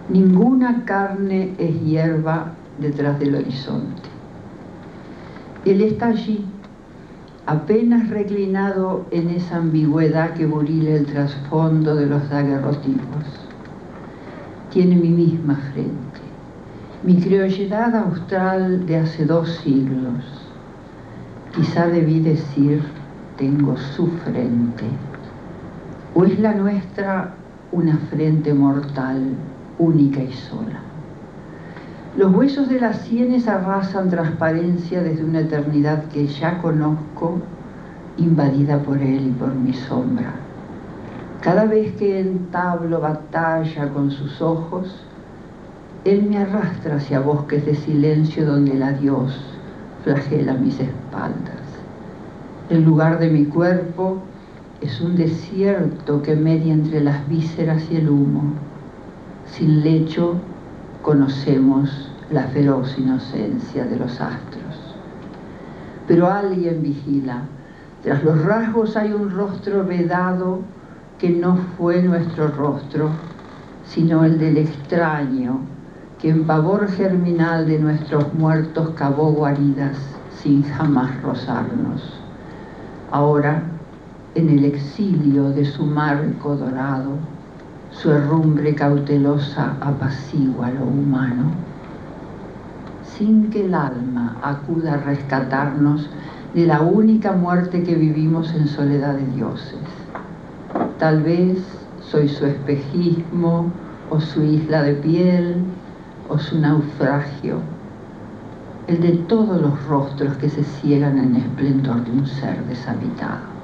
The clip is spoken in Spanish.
Ninguna carne es hierba detrás del horizonte. Él está allí, apenas reclinado en esa ambigüedad que burila el trasfondo de los daguerrotipos. Tiene mi misma frente, mi criolledad austral de hace 2 siglos. Quizá debí decir, tengo su frente. ¿O es la nuestra una frente mortal, única y sola? Los huesos de las sienes arrasan transparencia desde una eternidad que ya conozco, invadida por él y por mi sombra. Cada vez que entablo batalla con sus ojos, él me arrastra hacia bosques de silencio donde el adiós flagela mis espaldas. El lugar de mi cuerpo es un desierto que media entre las vísceras y el humo. Sin lecho conocemos la feroz inocencia de los astros. Pero alguien vigila. Tras los rasgos hay un rostro vedado que no fue nuestro rostro, sino el del extraño que en pavor germinal de nuestros muertos cavó guaridas sin jamás rozarnos. Ahora, en el exilio de su marco dorado, su herrumbre cautelosa apacigua lo humano, sin que el alma acuda a rescatarnos de la única muerte que vivimos en soledad de dioses. Tal vez soy su espejismo, o su isla de piel, o su naufragio, el de todos los rostros que se ciegan en el esplendor de un ser deshabitado.